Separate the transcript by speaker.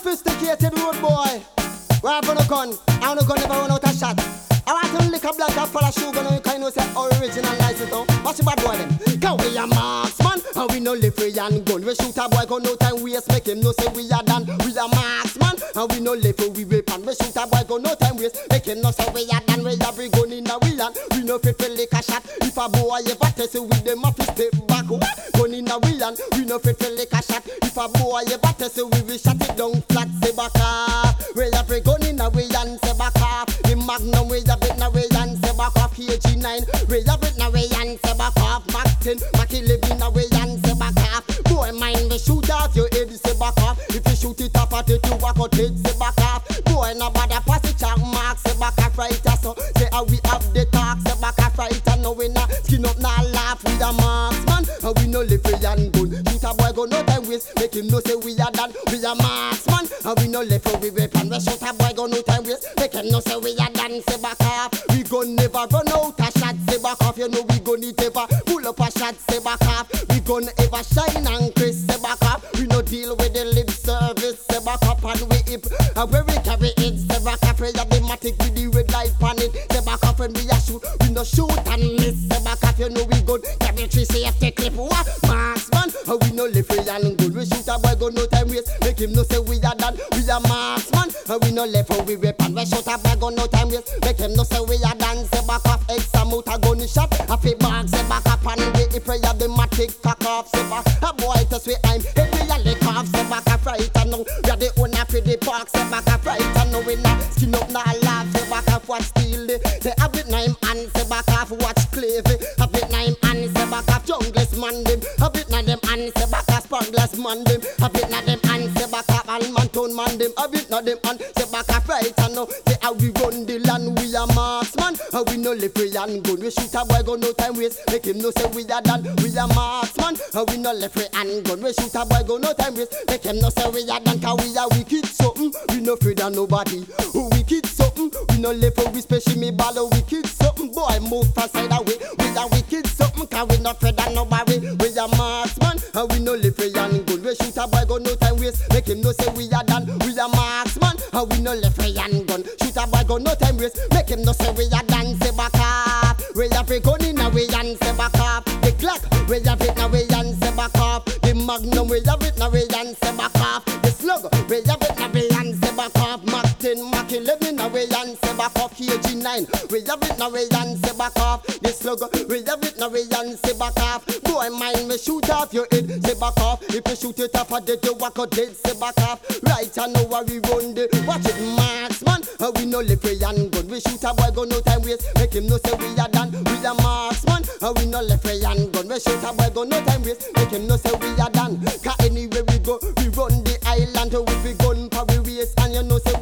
Speaker 1: sophisticated road boy. Where I no gun, I no gun never run out of shot. I want to lick a black up for a sugar, now you kind of say original license though. What's the bad boy then? Cause we a marksman, and we no live free and gun. We shoot a boy, got no time waste, make him know say we are done. We a marksman, and we no live for we rape and we shoot a boy, got no time waste, make him know say we are done. We a bring gun in a we land, we no fit for lick a shot. If a boy ever test it with them, a fi step back. Gun in a we land, we no fit for lick a shot. If a boy ever test it, we will shut it down flat, say back off. We a bring gun in a we land, say back off. The Magnum we a bit na we and say back off. KG9 we a bit na we and say back off. Mac 10, Mac 11 na we and say back off. Boy mind me shoot off your head, say back off. If you shoot it off at it, you walk out head, say back off. Boy na bother pass it check mark, say back off right so. Say how we have the talk, say back off right and no we na skin up na laugh with a marksman. And we no live free and good. Shoot a boy go no time waste, make him know say we are done. We a marksman, and we no live for we weapon. We shoot a boy go no time waste, make him know say we are done. Say back off, we gon' never run out a shot. Say back off, you know we gon' need ever pull up a shot. Say back off, we gon' ever shine and crisp. Say back off, we no deal with the lip service. Say back up and we hip, and where we carry it. Say back off, we have the matic with the red light pan it. Say back off when we a shoot, we no shoot and miss. Say back off, you know we gon' carry 3 safety clip. What? Marksman, and we no live free and good. We shoot a boy go no time waste, make him know say we are done. We a marksman, and we no left for we weapon. We shoot a boy go no time waste, make him know say we are done. Say back off, extra out a gun shot. A fi bag, say back up and we if we have the matic cock off. Say back, a boy test we I'm heavy a lick off. Say back a right and now we are the owner for the park. Say back a right and now we not skin up na laugh. Say back off watch steal it. Say have it name and say back off watch clavey. Have it name and say back off jungless man them. Have it na them and say back off spangless man them. Have it na them and say back off Almanton man them. Have it na them and say back off right and now say how we run the land. We a marksman and we no live free and good. We shoot a boy go no time waste, make him know say we are done. We a marksman and we no live free and good. We shoot a boy go no time waste, make him know say we are done. Cause we a wicked something, we no afraid of nobody. Wicked something, we no live for we special me ball. Wicked something, boy move fast side away. We a wicked something, cause we no afraid of nobody. We a marksman and we no live free and good. We shoot a boy go no time waste, make him know say we are done. We a marksman and we no live free and gun. Shoot a boy go no time waste, make him know say we are done. Say back up, we have a gun in a way and say back up. The Glock, we have it in a way and say back up. The Magnum, we have it in a way and say back up. The Slug, we have it in a way and say back up. Mac 10, Mac 11 in a way and say back up. KG9, we have it in a way and say back up. The Slug, we have it in a way and say back up. Boy mind me shoot off your head, say back up. If you shoot it off a dead, you walk out dead, say back up. Right and now we run the watch it marksman, and we no live free and good. We shoot a boy go no time waste, make him know say we are done. We a marksman, and we no left free and gun. We shoot a boy go no time waste, make him know say we are done. Cause anywhere we go, we run the island with we gun for we waste, and you know say